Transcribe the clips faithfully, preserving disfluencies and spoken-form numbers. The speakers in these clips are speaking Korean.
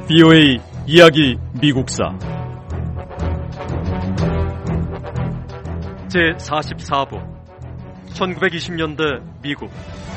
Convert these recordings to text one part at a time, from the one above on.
비오에이 이야기 미국사 제사십사 부 천구백이십 년대 미국.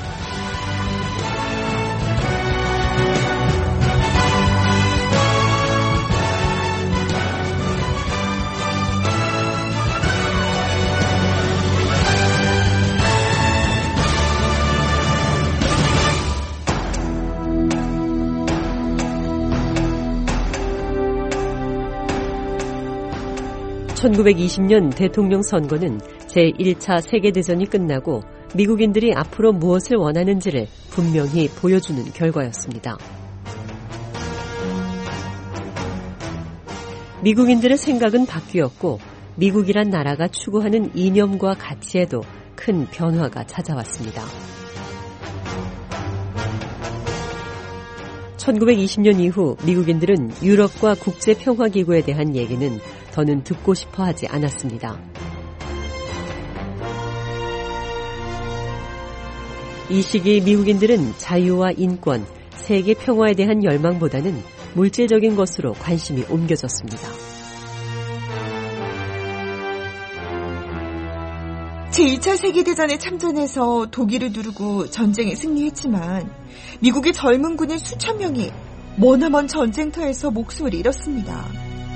천구백이십 년 대통령 선거는 제일 차 세계대전이 끝나고 미국인들이 앞으로 무엇을 원하는지를 분명히 보여주는 결과였습니다. 미국인들의 생각은 바뀌었고 미국이란 나라가 추구하는 이념과 가치에도 큰 변화가 찾아왔습니다. 천구백이십 년 이후 미국인들은 유럽과 국제평화기구에 대한 얘기는 더는 듣고 싶어 하지 않았습니다. 이 시기 미국인들은 자유와 인권, 세계 평화에 대한 열망보다는 물질적인 것으로 관심이 옮겨졌습니다. 제일 차 세계대전에 참전해서 독일을 누르고 전쟁에 승리했지만 미국의 젊은 군인 수천 명이 머나먼 전쟁터에서 목숨을 잃었습니다.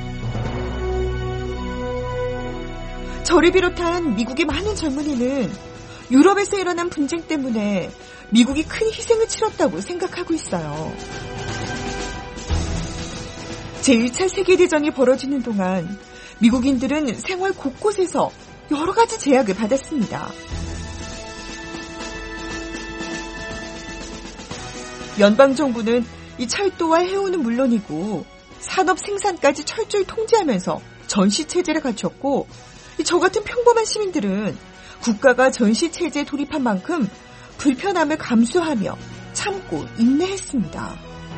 저를 비롯한 미국의 많은 젊은이는 유럽에서 일어난 분쟁 때문에 미국이 큰 희생을 치렀다고 생각하고 있어요. 제일 차 세계대전이 벌어지는 동안 미국인들은 생활 곳곳에서 여러 가지 제약을 받았습니다. 연방정부는 이 철도와 해운은 물론이고 산업 생산까지 철저히 통제하면서 전시체제를 갖췄고 저 같은 평범한 시민들은 국가가 전시체제에 돌입한 만큼 불편함을 감수하며 참고 인내했습니다.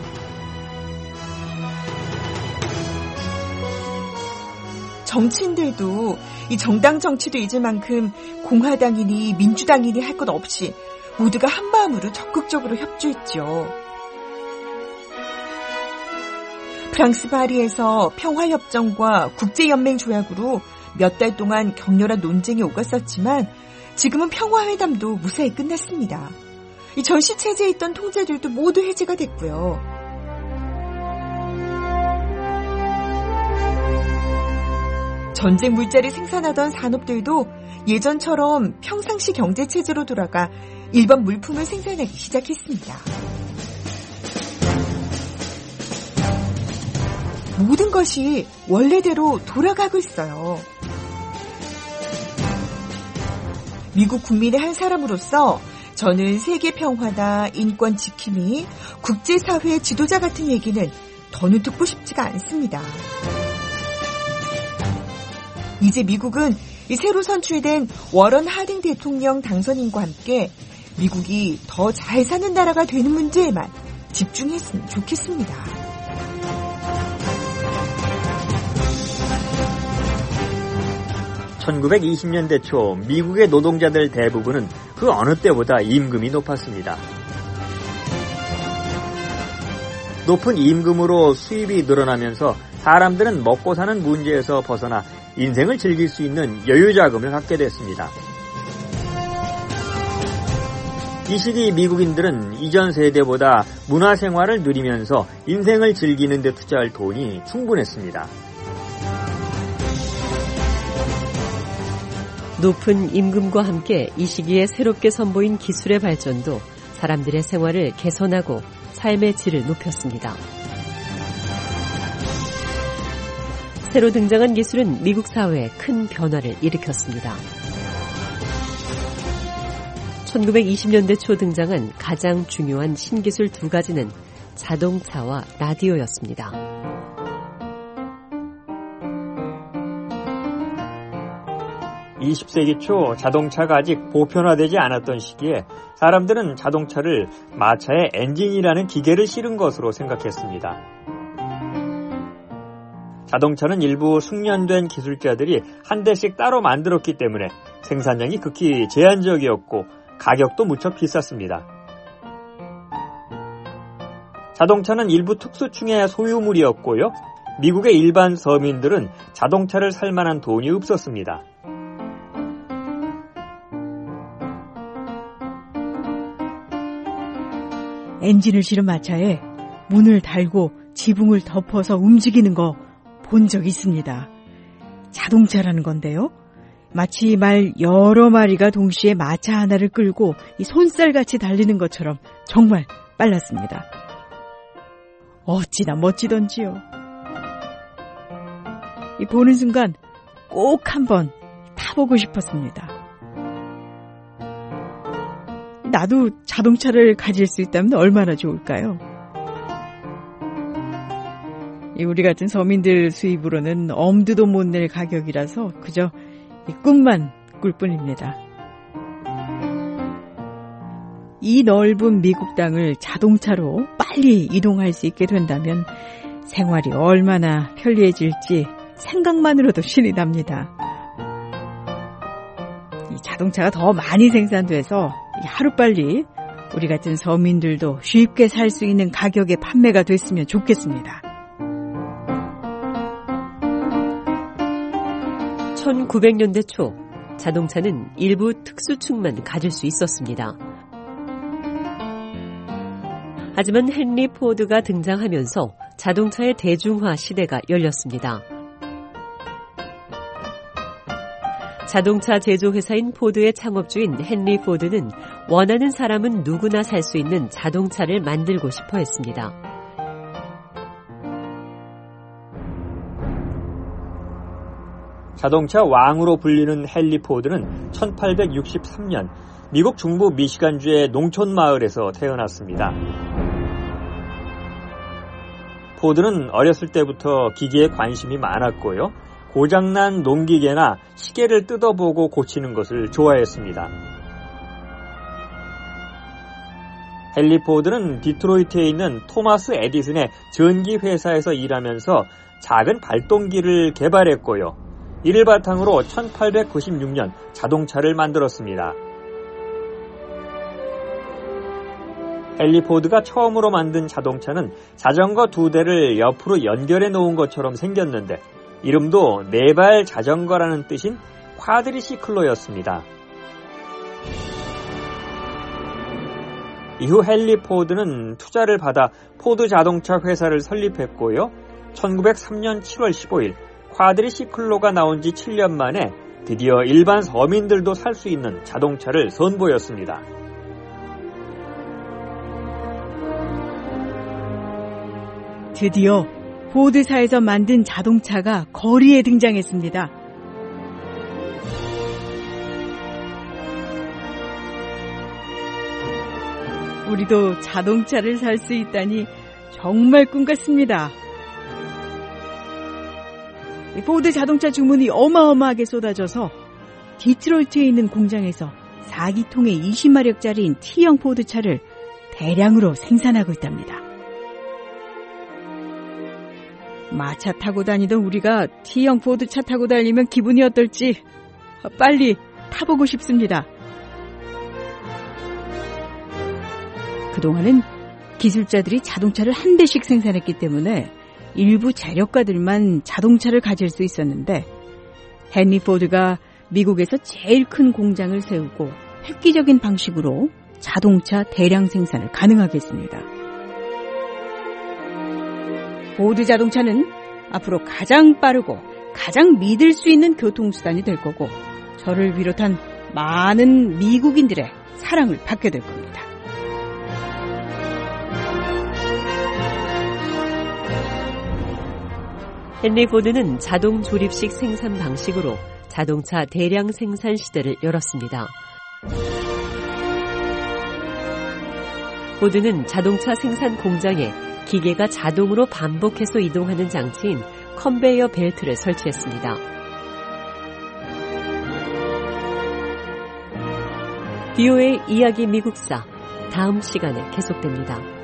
정치인들도 이 정당 정치도 잊을 만큼 공화당이니 민주당이니 할 것 없이 모두가 한마음으로 적극적으로 협조했죠. 프랑스 파리에서 평화협정과 국제연맹 조약으로 몇 달 동안 격렬한 논쟁이 오갔었지만 지금은 평화회담도 무사히 끝났습니다. 이 전시체제에 있던 통제들도 모두 해제가 됐고요. 전쟁 물자를 생산하던 산업들도 예전처럼 평상시 경제체제로 돌아가 일반 물품을 생산하기 시작했습니다. 모든 것이 원래대로 돌아가고 있어요. 미국 국민의 한 사람으로서 저는 세계 평화나 인권 지킴이, 국제사회의 지도자 같은 얘기는 더는 듣고 싶지가 않습니다. 이제 미국은 이 새로 선출된 워런 하딩 대통령 당선인과 함께 미국이 더 잘 사는 나라가 되는 문제에만 집중했으면 좋겠습니다. 천구백이십 년대 초 미국의 노동자들 대부분은 그 어느 때보다 임금이 높았습니다. 높은 임금으로 수입이 늘어나면서 사람들은 먹고 사는 문제에서 벗어나 인생을 즐길 수 있는 여유자금을 갖게 됐습니다. 이 시기 미국인들은 이전 세대보다 문화생활을 누리면서 인생을 즐기는 데 투자할 돈이 충분했습니다. 높은 임금과 함께 이 시기에 새롭게 선보인 기술의 발전도 사람들의 생활을 개선하고 삶의 질을 높였습니다. 새로 등장한 기술은 미국 사회에 큰 변화를 일으켰습니다. 천구백이십 년대 초 등장한 가장 중요한 신기술 두 가지는 자동차와 라디오였습니다. 이십 세기 초 자동차가 아직 보편화되지 않았던 시기에 사람들은 자동차를 마차의 엔진이라는 기계를 실은 것으로 생각했습니다. 자동차는 일부 숙련된 기술자들이 한 대씩 따로 만들었기 때문에 생산량이 극히 제한적이었고 가격도 무척 비쌌습니다. 자동차는 일부 특수층의 소유물이었고요. 미국의 일반 서민들은 자동차를 살 만한 돈이 없었습니다. 엔진을 실은 마차에 문을 달고 지붕을 덮어서 움직이는 거 본 적 있습니다. 자동차라는 건데요. 마치 말 여러 마리가 동시에 마차 하나를 끌고 이 손살같이 달리는 것처럼 정말 빨랐습니다. 어찌나 멋지던지요. 이 보는 순간 꼭 한번 타보고 싶었습니다. 나도 자동차를 가질 수 있다면 얼마나 좋을까요? 우리 같은 서민들 수입으로는 엄두도 못 낼 가격이라서 그저 꿈만 꿀 뿐입니다. 이 넓은 미국 땅을 자동차로 빨리 이동할 수 있게 된다면 생활이 얼마나 편리해질지 생각만으로도 신이 납니다. 이 자동차가 더 많이 생산돼서 하루빨리 우리 같은 서민들도 쉽게 살 수 있는 가격에 판매가 됐으면 좋겠습니다. 천구백 년대 초 자동차는 일부 특수층만 가질 수 있었습니다. 하지만 헨리 포드가 등장하면서 자동차의 대중화 시대가 열렸습니다. 자동차 제조회사인 포드의 창업주인 헨리 포드는 원하는 사람은 누구나 살 수 있는 자동차를 만들고 싶어 했습니다. 자동차 왕으로 불리는 헨리 포드는 천팔백육십삼 년 미국 중부 미시간주의 농촌 마을에서 태어났습니다. 포드는 어렸을 때부터 기계에 관심이 많았고요. 고장난 농기계나 시계를 뜯어보고 고치는 것을 좋아했습니다. 헨리 포드는 디트로이트에 있는 토마스 에디슨의 전기 회사에서 일하면서 작은 발동기를 개발했고요. 이를 바탕으로 천팔백구십육 년 자동차를 만들었습니다. 헨리 포드가 처음으로 만든 자동차는 자전거 두 대를 옆으로 연결해 놓은 것처럼 생겼는데 이름도 네발 자전거라는 뜻인 쿼드리시클로였습니다. 이후 헨리 포드는 투자를 받아 포드 자동차 회사를 설립했고요. 천구백삼 년 칠월 십오일 쿼드리시클로가 나온 지 칠 년 만에 드디어 일반 서민들도 살 수 있는 자동차를 선보였습니다. 드디어 포드사에서 만든 자동차가 거리에 등장했습니다. 우리도 자동차를 살 수 있다니 정말 꿈 같습니다. 포드 자동차 주문이 어마어마하게 쏟아져서 디트로이트에 있는 공장에서 사 기통의 이십 마력짜리인 T형 포드차를 대량으로 생산하고 있답니다. 마차 타고 다니던 우리가 T형 포드차 타고 다니면 기분이 어떨지 빨리 타보고 싶습니다. 그동안은 기술자들이 자동차를 한 대씩 생산했기 때문에 일부 재력가들만 자동차를 가질 수 있었는데 헨리 포드가 미국에서 제일 큰 공장을 세우고 획기적인 방식으로 자동차 대량 생산을 가능하게 했습니다. 포드 자동차는 앞으로 가장 빠르고 가장 믿을 수 있는 교통수단이 될 거고 저를 비롯한 많은 미국인들의 사랑을 받게 될 겁니다. 헨리 포드는 자동 조립식 생산 방식으로 자동차 대량 생산 시대를 열었습니다. 포드는 자동차 생산 공장에 기계가 자동으로 반복해서 이동하는 장치인 컨베이어 벨트를 설치했습니다. 비오의 이야기 미국사 다음 시간에 계속됩니다.